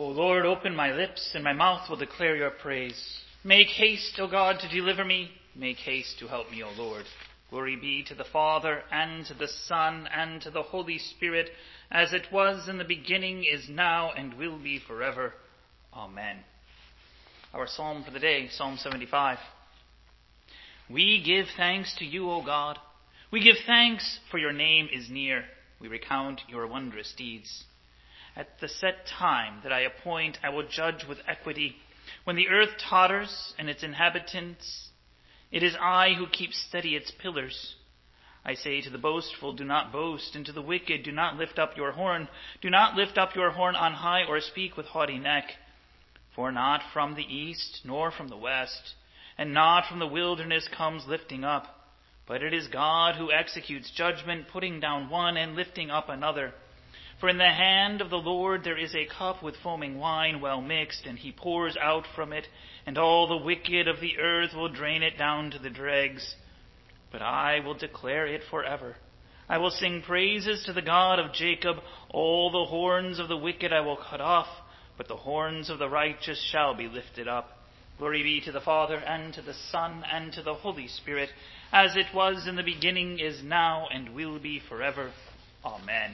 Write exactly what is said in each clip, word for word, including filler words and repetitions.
Lord, open my lips, and my mouth will declare your praise. Make haste, O God, to deliver me. Make haste to help me, O Lord. Glory be to the Father, and to the Son, and to the Holy Spirit, as it was in the beginning, is now, and will be forever. Amen. Our psalm for the day, Psalm seventy-five. We give thanks to you, O God. We give thanks, for your name is near. We recount your wondrous deeds. At the set time that I appoint, I will judge with equity. When the earth totters and its inhabitants, it is I who keep steady its pillars. I say to the boastful, do not boast, and to the wicked, do not lift up your horn. Do not lift up your horn on high, or speak with haughty neck. For not from the east, nor from the west, and not from the wilderness comes lifting up, but it is God who executes judgment, putting down one and lifting up another. For in the hand of the Lord there is a cup with foaming wine well mixed, and he pours out from it, and all the wicked of the earth will drain it down to the dregs. But I will declare it forever. I will sing praises to the God of Jacob. All the horns of the wicked I will cut off, but the horns of the righteous shall be lifted up. Glory be to the Father, and to the Son, and to the Holy Spirit, as it was in the beginning, is now, and will be forever. Amen.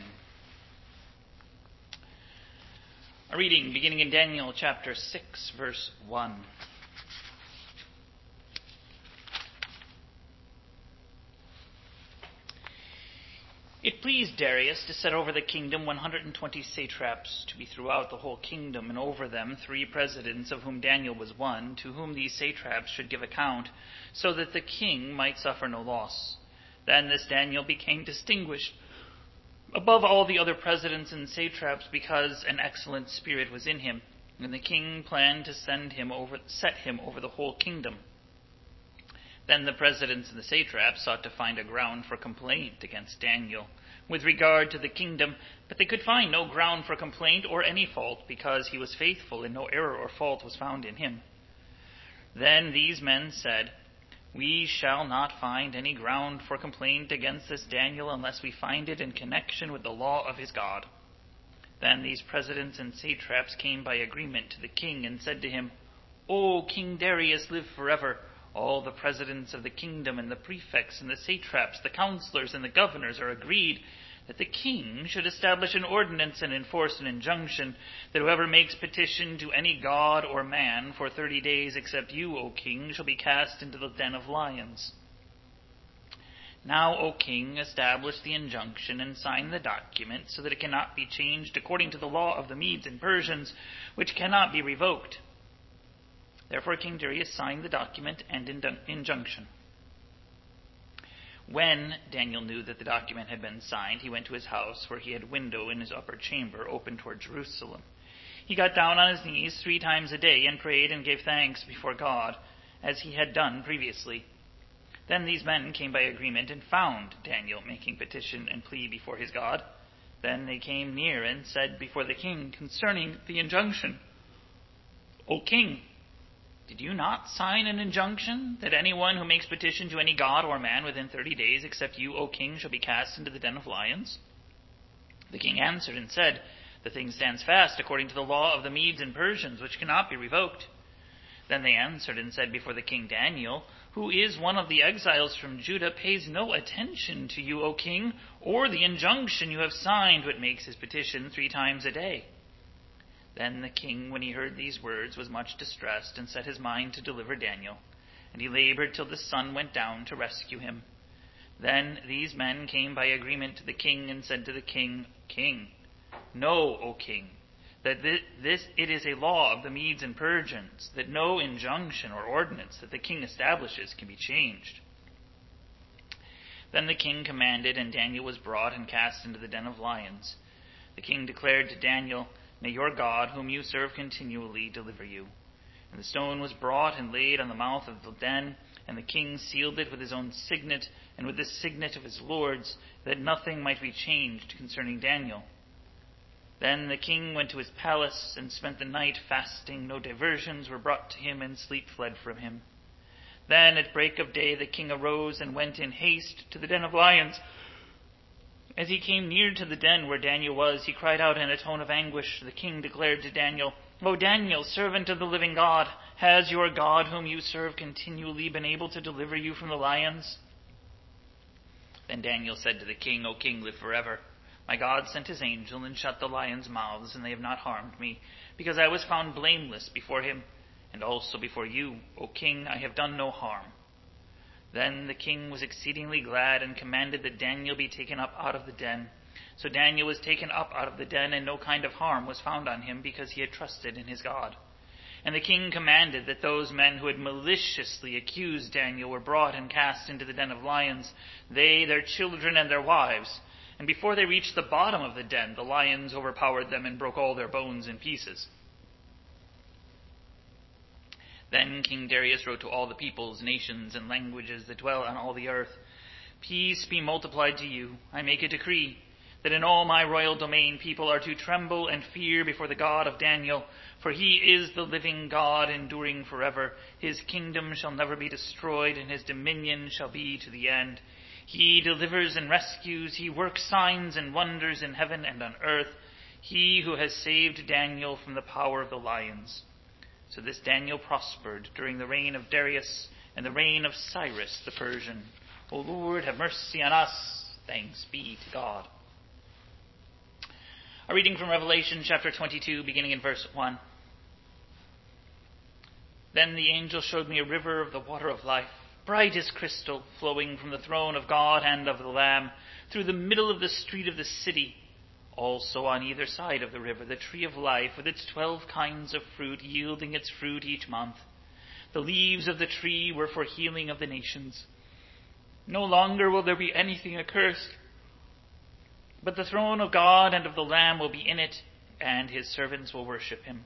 A reading beginning in Daniel chapter six, verse one. It pleased Darius to set over the kingdom one hundred twenty satraps, to be throughout the whole kingdom, and over them three presidents, of whom Daniel was one, to whom these satraps should give account, so that the king might suffer no loss. Then this Daniel became distinguished above all the other presidents and satraps, because an excellent spirit was in him, and the king planned to send him over, set him over the whole kingdom. Then the presidents and the satraps sought to find a ground for complaint against Daniel with regard to the kingdom, but they could find no ground for complaint or any fault, because he was faithful, and no error or fault was found in him. Then these men said, we shall not find any ground for complaint against this Daniel unless we find it in connection with the law of his God. Then these presidents and satraps came by agreement to the king and said to him, O King Darius, live forever. All the presidents of the kingdom and the prefects and the satraps, the counselors and the governors are agreed that the king should establish an ordinance and enforce an injunction that whoever makes petition to any god or man for thirty days except you, O king, shall be cast into the den of lions. Now, O king, establish the injunction and sign the document so that it cannot be changed according to the law of the Medes and Persians, which cannot be revoked. Therefore King Darius signed the document and injunction. When Daniel knew that the document had been signed, he went to his house, where he had a window in his upper chamber open toward Jerusalem. He got down on his knees three times a day and prayed and gave thanks before God, as he had done previously. Then these men came by agreement and found Daniel making petition and plea before his God. Then they came near and said before the king concerning the injunction, O king, did you not sign an injunction that anyone who makes petition to any god or man within thirty days except you, O king, shall be cast into the den of lions? The king answered and said, the thing stands fast according to the law of the Medes and Persians, which cannot be revoked. Then they answered and said before the king, Daniel, who is one of the exiles from Judah, pays no attention to you, O king, or the injunction you have signed, but makes his petition three times a day. Then the king, when he heard these words, was much distressed, and set his mind to deliver Daniel. And he labored till the sun went down to rescue him. Then these men came by agreement to the king, and said to the king, King, know, O king, that this it is a law of the Medes and Persians, that no injunction or ordinance that the king establishes can be changed. Then the king commanded, and Daniel was brought and cast into the den of lions. The king declared to Daniel, May your God, whom you serve continually, deliver you. And the stone was brought and laid on the mouth of the den, and the king sealed it with his own signet, and with the signet of his lords, that nothing might be changed concerning Daniel. Then the king went to his palace, and spent the night fasting. No diversions were brought to him, and sleep fled from him. Then at break of day the king arose, and went in haste to the den of lions. As he came near to the den where Daniel was, he cried out in a tone of anguish. The king declared to Daniel, O Daniel, servant of the living God, has your God whom you serve continually been able to deliver you from the lions?" Then Daniel said to the king, "O king, live forever. My God sent his angel and shut the lions' mouths, and they have not harmed me, because I was found blameless before him, and also before you, O king, I have done no harm." Then the king was exceedingly glad and commanded that Daniel be taken up out of the den. So Daniel was taken up out of the den, and no kind of harm was found on him, because he had trusted in his God. And the king commanded that those men who had maliciously accused Daniel were brought and cast into the den of lions, they, their children, and their wives. And before they reached the bottom of the den, the lions overpowered them and broke all their bones in pieces. Then King Darius wrote to all the peoples, nations, and languages that dwell on all the earth, "Peace be multiplied to you. I make a decree that in all my royal domain people are to tremble and fear before the God of Daniel, for he is the living God, enduring forever. His kingdom shall never be destroyed, and his dominion shall be to the end. He delivers and rescues. He works signs and wonders in heaven and on earth. He who has saved Daniel from the power of the lions." So this Daniel prospered during the reign of Darius and the reign of Cyrus the Persian. O Lord, have mercy on us. Thanks be to God. A reading from Revelation chapter twenty-two, beginning in verse one. Then the angel showed me a river of the water of life, bright as crystal, flowing from the throne of God and of the Lamb, through the middle of the street of the city. Also on either side of the river, the tree of life, with its twelve kinds of fruit, yielding its fruit each month. The leaves of the tree were for healing of the nations. No longer will there be anything accursed, but the throne of God and of the Lamb will be in it, and his servants will worship him.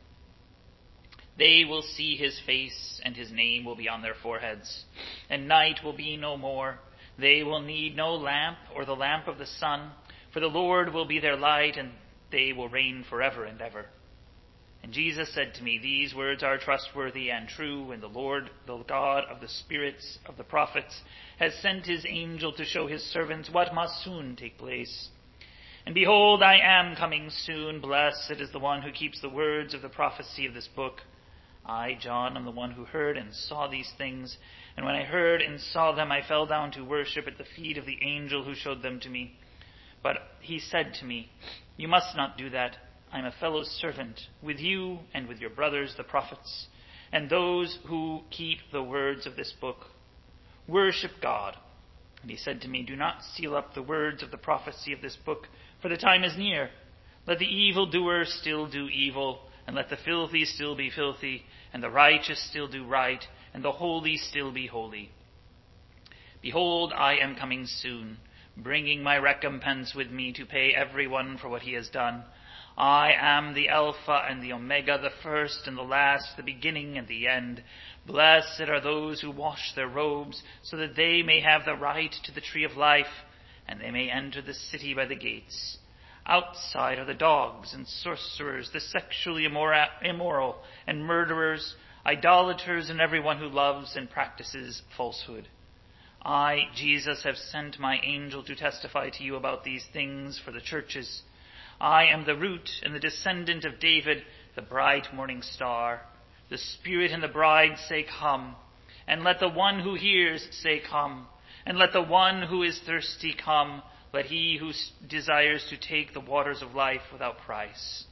They will see his face, and his name will be on their foreheads. And night will be no more. They will need no lamp or the lamp of the sun, for the Lord will be their light, and they will reign forever and ever. And Jesus said to me, "These words are trustworthy and true, and the Lord, the God of the spirits of the prophets, has sent his angel to show his servants what must soon take place. And behold, I am coming soon. Blessed is the one who keeps the words of the prophecy of this book. I, John, am the one who heard and saw these things. And when I heard and saw them, I fell down to worship at the feet of the angel who showed them to me. But he said to me, 'You must not do that. I am a fellow servant with you and with your brothers, the prophets, and those who keep the words of this book. Worship God.' And he said to me, 'Do not seal up the words of the prophecy of this book, for the time is near. Let the evildoer still do evil, and let the filthy still be filthy, and the righteous still do right, and the holy still be holy. Behold, I am coming soon, bringing my recompense with me to pay everyone for what he has done. I am the Alpha and the Omega, the first and the last, the beginning and the end. Blessed are those who wash their robes, so that they may have the right to the tree of life, and they may enter the city by the gates. Outside are the dogs and sorcerers, the sexually immoral and murderers, idolaters, and everyone who loves and practices falsehood. I, Jesus, have sent my angel to testify to you about these things for the churches. I am the root and the descendant of David, the bright morning star. The Spirit and the bride say, 'Come.' And let the one who hears say, 'Come.' And let the one who is thirsty come. Let he who desires to take the waters of life without price.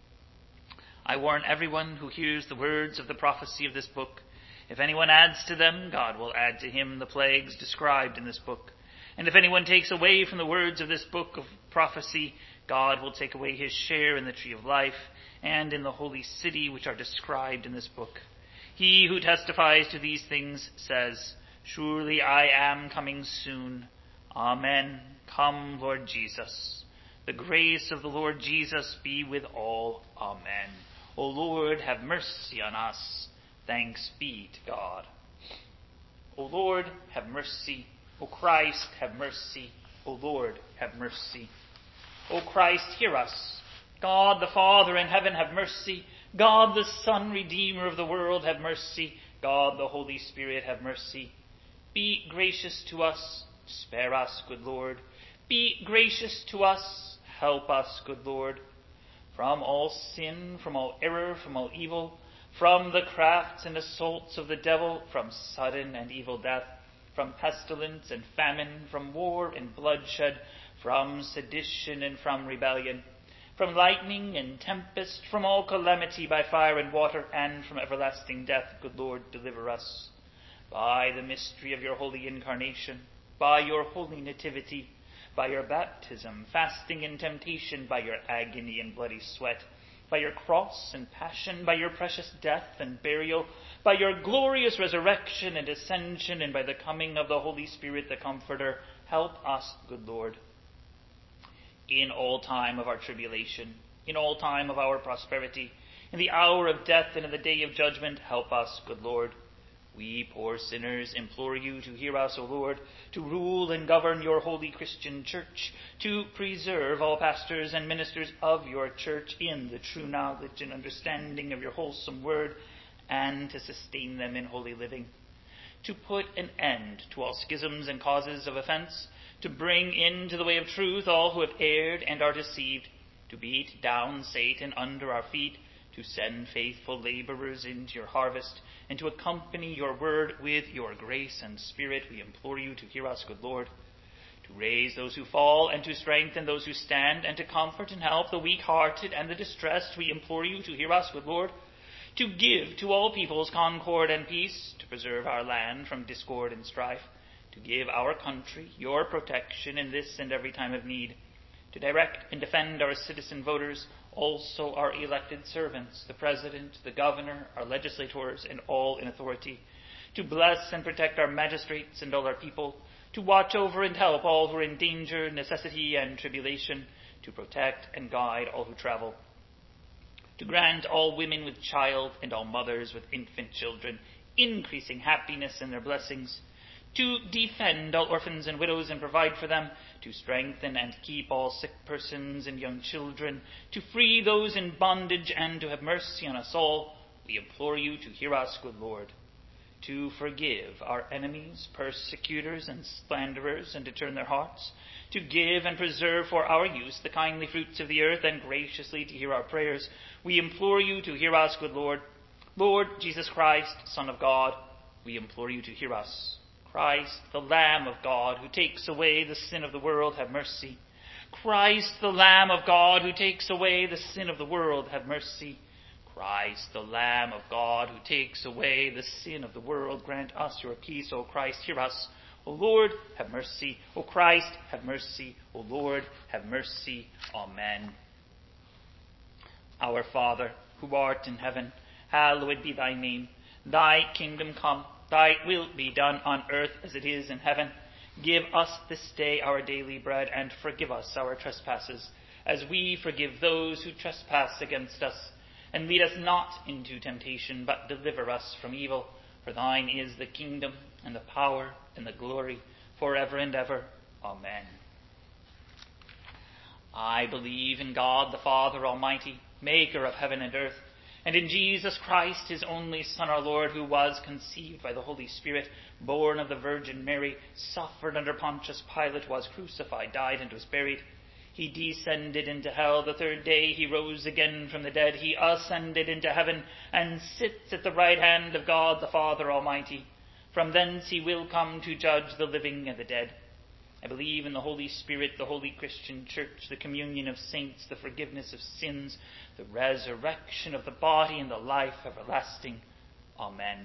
I warn everyone who hears the words of the prophecy of this book. If anyone adds to them, God will add to him the plagues described in this book. And if anyone takes away from the words of this book of prophecy, God will take away his share in the tree of life and in the holy city which are described in this book. He who testifies to these things says, 'Surely I am coming soon.' Amen. Come, Lord Jesus. The grace of the Lord Jesus be with all. Amen. O Lord, have mercy on us. Thanks be to God. O Lord, have mercy. O Christ, have mercy. O Lord, have mercy. O Christ, hear us. God the Father in heaven, have mercy. God the Son, Redeemer of the world, have mercy. God the Holy Spirit, have mercy. Be gracious to us. Spare us, good Lord. Be gracious to us. Help us, good Lord. from all sin, from all error, from all evil, from the crafts and assaults of the devil, from sudden and evil death, from pestilence and famine, from war and bloodshed, from sedition and from rebellion, from lightning and tempest, from all calamity by fire and water, and from everlasting death. Good Lord, deliver us. By the mystery of your holy incarnation, by your holy nativity, by your baptism, fasting and temptation, by your agony and bloody sweat, by your cross and passion, by your precious death and burial, by your glorious resurrection and ascension, and by the coming of the Holy Spirit, the Comforter, help us, good Lord. In all time of our tribulation, in all time of our prosperity, in the hour of death and in the day of judgment, help us, good Lord. We poor sinners implore you to hear us, O Lord, to rule and govern your holy Christian church, to preserve all pastors and ministers of your church in the true knowledge and understanding of your wholesome word, and to sustain them in holy living, to put an end to all schisms and causes of offense, to bring into the way of truth all who have erred and are deceived, to beat down Satan under our feet, to send faithful laborers into your harvest, and to accompany your word with your grace and spirit. We implore you to hear us, good Lord, to raise those who fall and to strengthen those who stand, and to comfort and help the weak-hearted and the distressed. We implore you to hear us, good Lord, to give to all peoples concord and peace, to preserve our land from discord and strife, to give our country your protection in this and every time of need, to direct and defend our citizen voters, also our elected servants, the President, the Governor, our legislators, and all in authority, to bless and protect our magistrates and all our people, to watch over and help all who are in danger, necessity, and tribulation, to protect and guide all who travel, to grant all women with child and all mothers with infant children increasing happiness in their blessings, to defend all orphans and widows and provide for them, to strengthen and keep all sick persons and young children, to free those in bondage, and to have mercy on us all. We implore you to hear us, good Lord, to forgive our enemies, persecutors, and slanderers, and to turn their hearts, to give and preserve for our use the kindly fruits of the earth, and graciously to hear our prayers. We implore you to hear us, good Lord. Lord Jesus Christ, Son of God, we implore you to hear us. Christ, the Lamb of God, who takes away the sin of the world, have mercy. Christ, the Lamb of God, who takes away the sin of the world, have mercy. Christ, the Lamb of God, who takes away the sin of the world, grant us your peace. O Christ, hear us. O Lord, have mercy. O Christ, have mercy. O Lord, have mercy. Amen. Our Father, who art in heaven, hallowed be thy name. Thy kingdom come. Thy will be done on earth as it is in heaven. Give us this day our daily bread, and forgive us our trespasses, as we forgive those who trespass against us. And lead us not into temptation, but deliver us from evil. For thine is the kingdom, and the power, and the glory, forever and ever. Amen. I believe in God the Father Almighty, maker of heaven and earth, and in Jesus Christ, his only Son, our Lord, who was conceived by the Holy Spirit, born of the Virgin Mary, suffered under Pontius Pilate, was crucified, died, and was buried. He descended into hell. The third day he rose again from the dead. He ascended into heaven and sits at the right hand of God the Father Almighty. From thence he will come to judge the living and the dead. I believe in the Holy Spirit, the holy Christian church, the communion of saints, the forgiveness of sins, the resurrection of the body, and the life everlasting. Amen.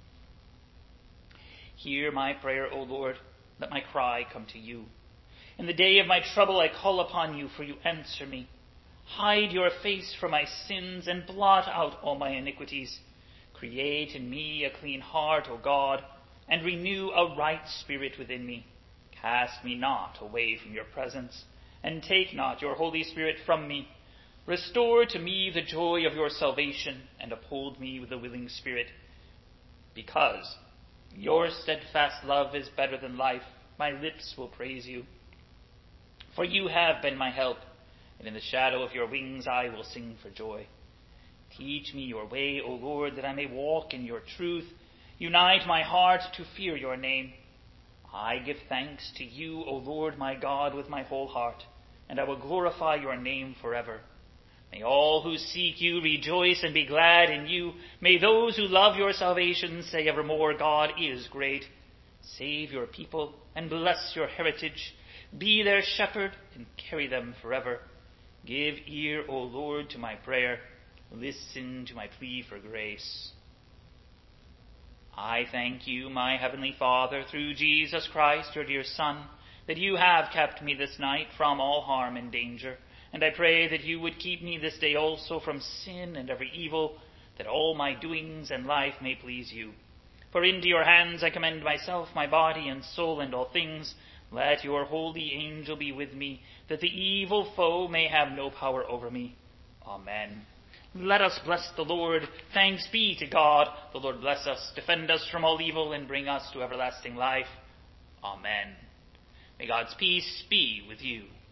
Hear my prayer, O Lord. Let my cry come to you. In the day of my trouble I call upon you, for you answer me. Hide your face from my sins and blot out all my iniquities. Create in me a clean heart, O God, and renew a right spirit within me. Cast me not away from your presence, and take not your Holy Spirit from me. Restore to me the joy of your salvation, and uphold me with a willing spirit. Because your steadfast love is better than life, my lips will praise you. For you have been my help, and in the shadow of your wings I will sing for joy. Teach me your way, O Lord, that I may walk in your truth. Unite my heart to fear your name. I give thanks to you, O Lord my God, with my whole heart, and I will glorify your name forever. May all who seek you rejoice and be glad in you. May those who love your salvation say evermore, God is great. Save your people and bless your heritage. Be their shepherd and carry them forever. Give ear, O Lord, to my prayer. Listen to my plea for grace. I thank you, my heavenly Father, through Jesus Christ, your dear Son, that you have kept me this night from all harm and danger. And I pray that you would keep me this day also from sin and every evil, that all my doings and life may please you. For into your hands I commend myself, my body and soul, and all things. Let your holy angel be with me, that the evil foe may have no power over me. Amen. Let us bless the Lord. Thanks be to God. The Lord bless us, defend us from all evil, and bring us to everlasting life. Amen. May God's peace be with you.